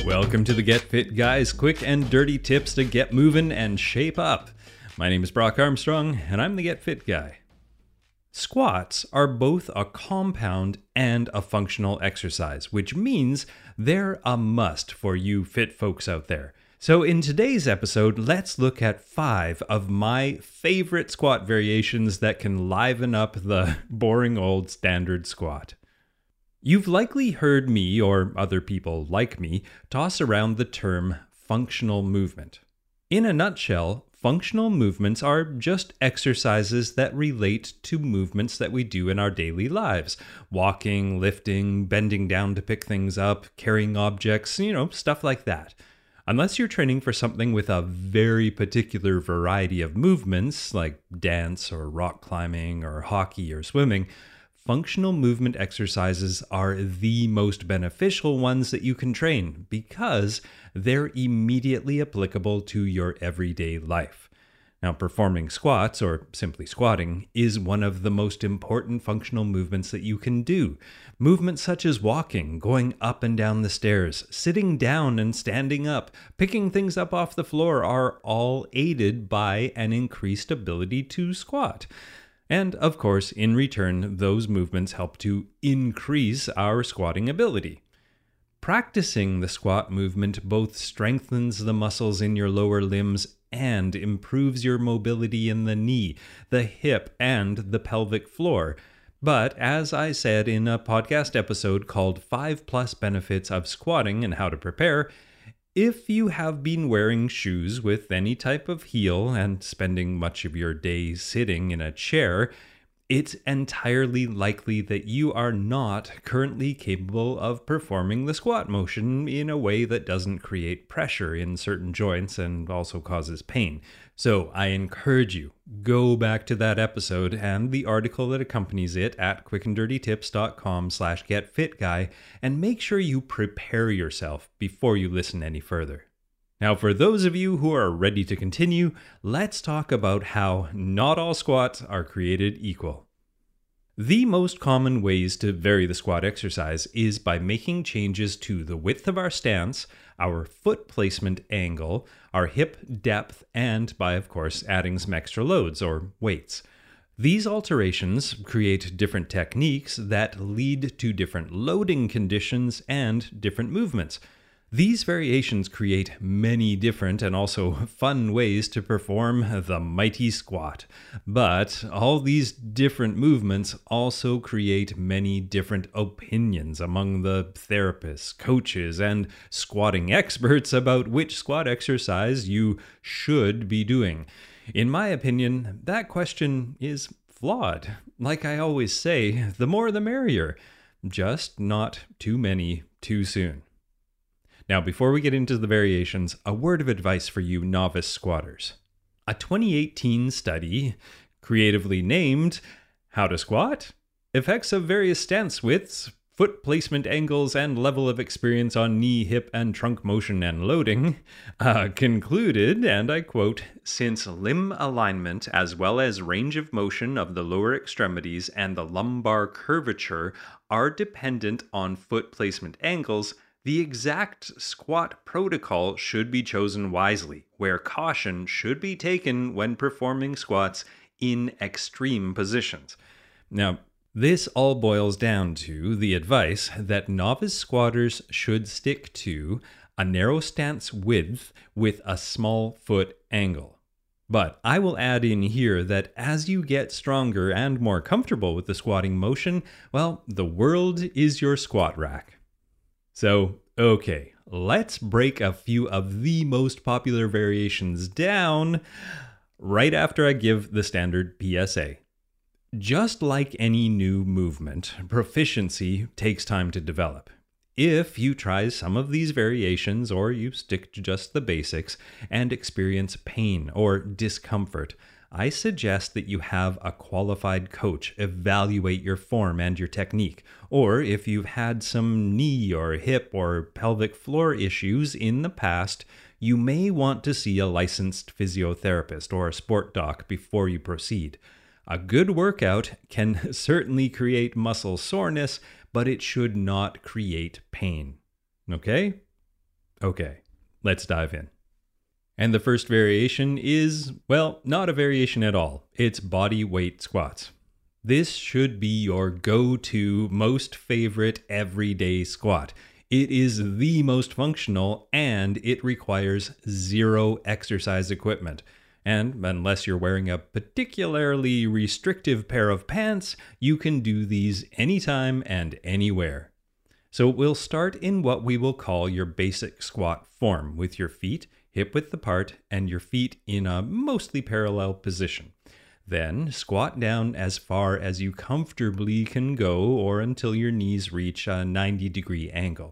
Welcome to the Get Fit Guys, quick and dirty tips to get moving and shape up. My name is Brock Armstrong, and I'm the Get Fit Guy. Squats are both a compound and a functional exercise, which means they're a must for you fit folks out there. So in today's episode, let's look at 5 of my favorite squat variations that can liven up the boring old standard squat. You've likely heard me, or other people like me, toss around the term functional movement. In a nutshell, functional movements are just exercises that relate to movements that we do in our daily lives. Walking, lifting, bending down to pick things up, carrying objects, stuff like that. Unless you're training for something with a very particular variety of movements, like dance or rock climbing or hockey or swimming, functional movement exercises are the most beneficial ones that you can train because they're immediately applicable to your everyday life. Now, performing squats, or simply squatting, is one of the most important functional movements that you can do. Movements such as walking, going up and down the stairs, sitting down and standing up, picking things up off the floor are all aided by an increased ability to squat. And of course, in return, those movements help to increase our squatting ability. Practicing the squat movement both strengthens the muscles in your lower limbs and improves your mobility in the knee, the hip, and the pelvic floor. But as I said in a podcast episode called 5+ Benefits of Squatting and How to Prepare, if you have been wearing shoes with any type of heel and spending much of your day sitting in a chair, it's entirely likely that you are not currently capable of performing the squat motion in a way that doesn't create pressure in certain joints and also causes pain. So I encourage you, go back to that episode and the article that accompanies it at quickanddirtytips.com/getfitguy and make sure you prepare yourself before you listen any further. Now, for those of you who are ready to continue, let's talk about how not all squats are created equal. The most common ways to vary the squat exercise is by making changes to the width of our stance, our foot placement angle, our hip depth, and by, of course, adding some extra loads or weights. These alterations create different techniques that lead to different loading conditions and different movements. These variations create many different and also fun ways to perform the mighty squat. But all these different movements also create many different opinions among the therapists, coaches, and squatting experts about which squat exercise you should be doing. In my opinion, that question is flawed. Like I always say, the more the merrier. Just not too many too soon. Now, before we get into the variations, a word of advice for you novice squatters. A 2018 study, creatively named How to Squat? Effects of Various Stance Widths, Foot Placement Angles, and Level of Experience on Knee, Hip, and Trunk Motion and Loading, concluded, and I quote, "Since limb alignment as well as range of motion of the lower extremities and the lumbar curvature are dependent on foot placement angles, the exact squat protocol should be chosen wisely, where caution should be taken when performing squats in extreme positions." Now, this all boils down to the advice that novice squatters should stick to a narrow stance width with a small foot angle. But I will add in here that as you get stronger and more comfortable with the squatting motion, well, the world is your squat rack. So, okay, let's break a few of the most popular variations down right after I give the standard PSA. Just like any new movement, proficiency takes time to develop. If you try some of these variations or you stick to just the basics and experience pain or discomfort, I suggest that you have a qualified coach evaluate your form and your technique. Or if you've had some knee or hip or pelvic floor issues in the past, you may want to see a licensed physiotherapist or a sport doc before you proceed. A good workout can certainly create muscle soreness, but it should not create pain. Okay? Okay, let's dive in. And the first variation is, well, not a variation at all. It's body weight squats. This should be your go-to, most favorite everyday squat. It is the most functional and it requires zero exercise equipment. And unless you're wearing a particularly restrictive pair of pants, you can do these anytime and anywhere. So we'll start in what we will call your basic squat form, with your feet hip width apart and your feet in a mostly parallel position. Then squat down as far as you comfortably can go or until your knees reach a 90-degree angle.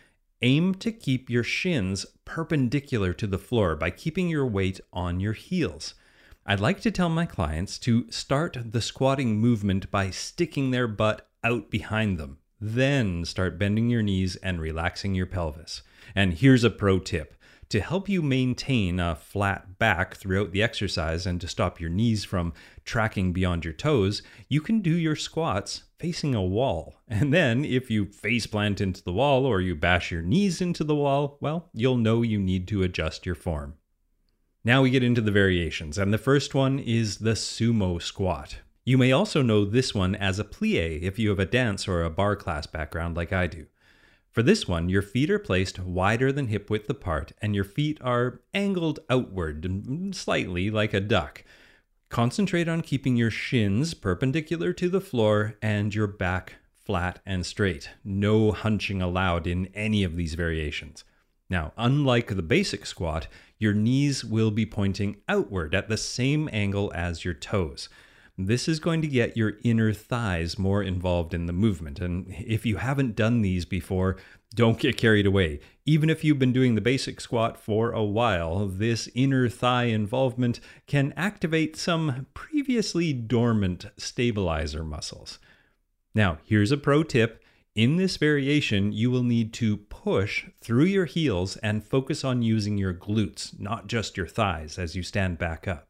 Aim to keep your shins perpendicular to the floor by keeping your weight on your heels. I'd like to tell my clients to start the squatting movement by sticking their butt out behind them. Then start bending your knees and relaxing your pelvis. And here's a pro tip. To help you maintain a flat back throughout the exercise and to stop your knees from tracking beyond your toes, you can do your squats facing a wall. And then if you face plant into the wall or you bash your knees into the wall, well, you'll know you need to adjust your form. Now we get into the variations, and the first one is the sumo squat. You may also know this one as a plie if you have a dance or a bar class background like I do. For this one, your feet are placed wider than hip width apart and your feet are angled outward slightly like a duck. Concentrate on keeping your shins perpendicular to the floor and your back flat and straight. No hunching allowed in any of these variations. Now, unlike the basic squat, your knees will be pointing outward at the same angle as your toes. This is going to get your inner thighs more involved in the movement. And if you haven't done these before, don't get carried away. Even if you've been doing the basic squat for a while, this inner thigh involvement can activate some previously dormant stabilizer muscles. Now, here's a pro tip. In this variation, you will need to push through your heels and focus on using your glutes, not just your thighs, as you stand back up.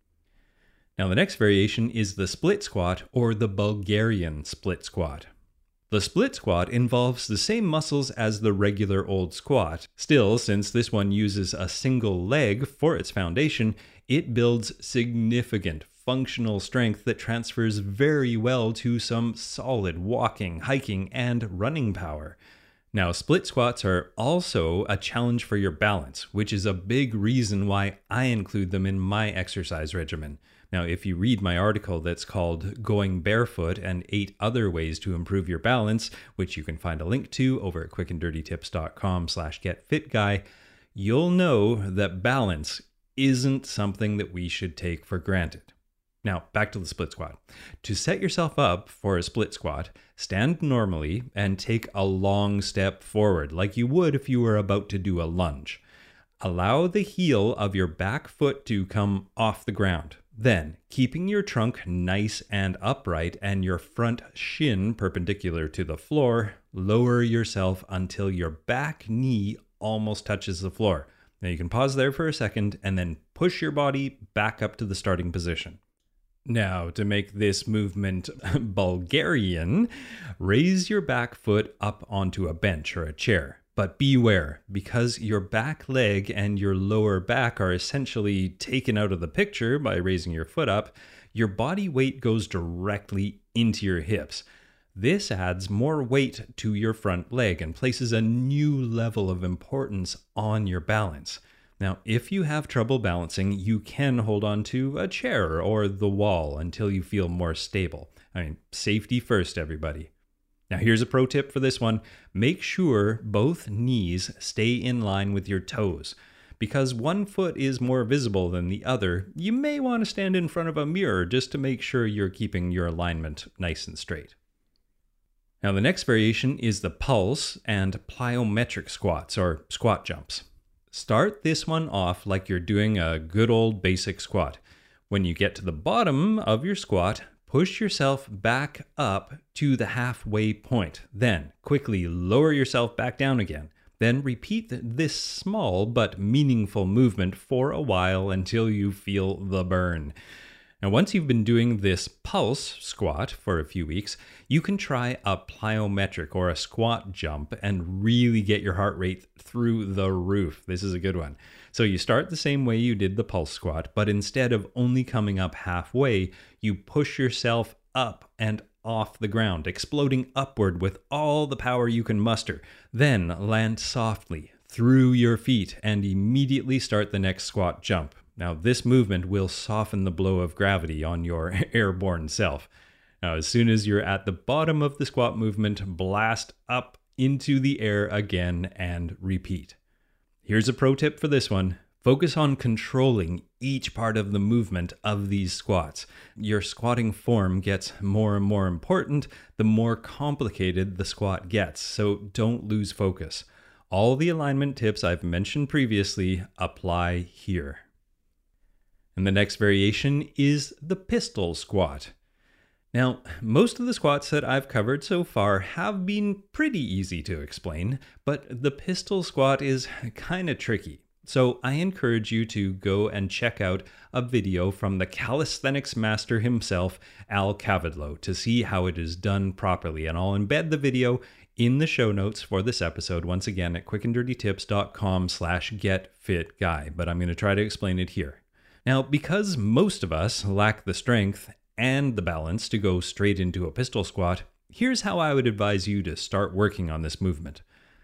Now the next variation is the split squat or the Bulgarian split squat. The split squat involves the same muscles as the regular old squat. Still, since this one uses a single leg for its foundation, it builds significant functional strength that transfers very well to some solid walking, hiking, and running power. Now, split squats are also a challenge for your balance, which is a big reason why I include them in my exercise regimen. Now, if you read my article that's called Going Barefoot and 8 Other Ways to Improve Your Balance, which you can find a link to over at quickanddirtytips.com/getfitguy, you'll know that balance isn't something that we should take for granted. Now, back to the split squat. To set yourself up for a split squat, stand normally and take a long step forward, like you would if you were about to do a lunge. Allow the heel of your back foot to come off the ground. Then, keeping your trunk nice and upright and your front shin perpendicular to the floor, lower yourself until your back knee almost touches the floor. Now you can pause there for a second and then push your body back up to the starting position. Now, to make this movement Bulgarian, raise your back foot up onto a bench or a chair. But beware, because your back leg and your lower back are essentially taken out of the picture by raising your foot up, your body weight goes directly into your hips. This adds more weight to your front leg and places a new level of importance on your balance. Now, if you have trouble balancing, you can hold on to a chair or the wall until you feel more stable. Safety first, everybody. Now, here's a pro tip for this one. Make sure both knees stay in line with your toes. Because one foot is more visible than the other, you may want to stand in front of a mirror just to make sure you're keeping your alignment nice and straight. Now, the next variation is the pulse and plyometric squats or squat jumps. Start this one off like you're doing a good old basic squat. When you get to the bottom of your squat, push yourself back up to the halfway point. Then quickly lower yourself back down again. Then repeat this small but meaningful movement for a while until you feel the burn. Now, once you've been doing this pulse squat for a few weeks, you can try a plyometric or a squat jump and really get your heart rate through the roof. This is a good one. So you start the same way you did the pulse squat, but instead of only coming up halfway, you push yourself up and off the ground, exploding upward with all the power you can muster. Then land softly through your feet and immediately start the next squat jump. Now, this movement will soften the blow of gravity on your airborne self. Now, as soon as you're at the bottom of the squat movement, blast up into the air again and repeat. Here's a pro tip for this one. Focus on controlling each part of the movement of these squats. Your squatting form gets more and more important the more complicated the squat gets, so don't lose focus. All the alignment tips I've mentioned previously apply here. And the next variation is the pistol squat. Now, most of the squats that I've covered so far have been pretty easy to explain, but the pistol squat is kind of tricky. So I encourage you to go and check out a video from the calisthenics master himself, Al Cavadlo, to see how it is done properly. And I'll embed the video in the show notes for this episode, once again at quickanddirtytips.com/getfitguy, but I'm going to try to explain it here. Now, because most of us lack the strength and the balance to go straight into a pistol squat, here's how I would advise you to start working on this movement.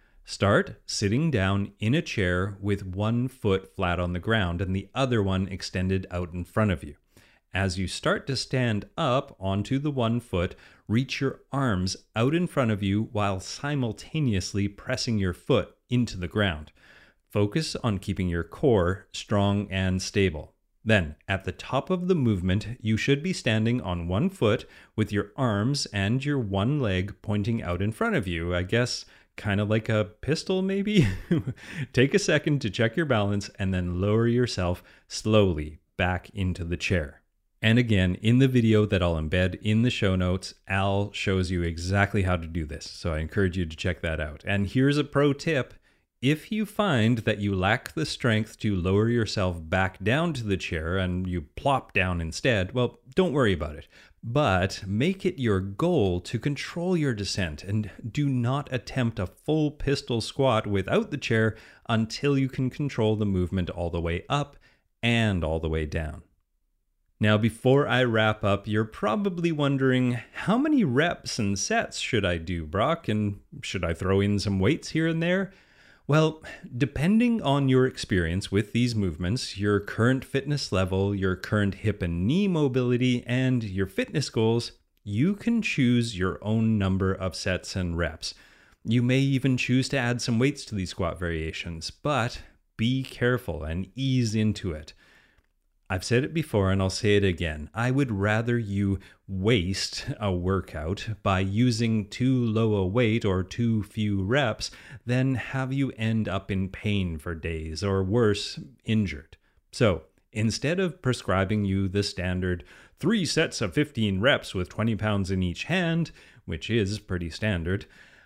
Start sitting down in a chair with one foot flat on the ground and the other one extended out in front of you. As you start to stand up onto the one foot, reach your arms out in front of you while simultaneously pressing your foot into the ground. Focus on keeping your core strong and stable. Then, at the top of the movement, you should be standing on one foot with your arms and your one leg pointing out in front of you. I guess kind of like a pistol, maybe? Take a second to check your balance and then lower yourself slowly back into the chair. And again, in the video that I'll embed in the show notes, Al shows you exactly how to do this. So I encourage you to check that out. And here's a pro tip. If you find that you lack the strength to lower yourself back down to the chair and you plop down instead, well, don't worry about it. But make it your goal to control your descent and do not attempt a full pistol squat without the chair until you can control the movement all the way up and all the way down. Now, before I wrap up, you're probably wondering, how many reps and sets should I do, Brock? And should I throw in some weights here and there? Well, depending on your experience with these movements, your current fitness level, your current hip and knee mobility, and your fitness goals, you can choose your own number of sets and reps. You may even choose to add some weights to these squat variations, but be careful and ease into it. I've said it before and I'll say it again. I would rather you waste a workout by using too low a weight or too few reps than have you end up in pain for days or worse, injured. So instead of prescribing you the standard 3 sets of 15 reps with 20 pounds in each hand, which is pretty standard,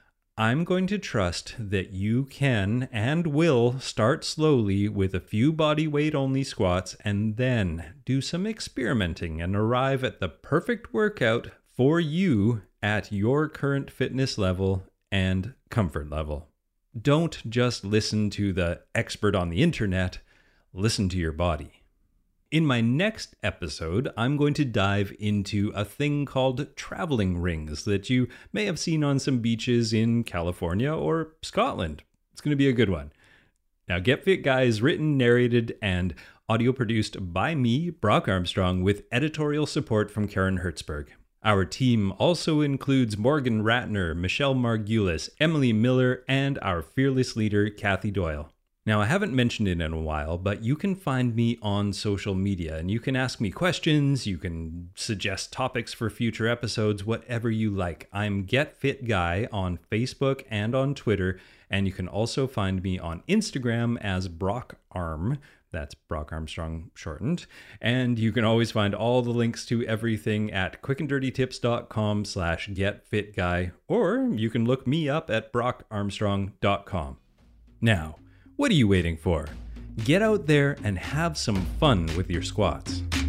I'm going to trust that you can and will start slowly with a few body weight only squats and then do some experimenting and arrive at the perfect workout for you at your current fitness level and comfort level. Don't just listen to the expert on the internet, listen to your body. In my next episode, I'm going to dive into a thing called traveling rings that you may have seen on some beaches in California or Scotland. It's going to be a good one. Now, Get Fit Guy is written, narrated, and audio produced by me, Brock Armstrong, with editorial support from Karen Hertzberg. Our team also includes Morgan Ratner, Michelle Margulis, Emily Miller, and our fearless leader, Kathy Doyle. Now, I haven't mentioned it in a while, but you can find me on social media and you can ask me questions, you can suggest topics for future episodes, whatever you like. I'm Get Fit Guy on Facebook and on Twitter, and you can also find me on Instagram as Brock Arm. That's Brock Armstrong shortened. And you can always find all the links to everything at quickanddirtytips.com/getfitguy, or you can look me up at brockarmstrong.com. Now, what are you waiting for? Get out there and have some fun with your squats.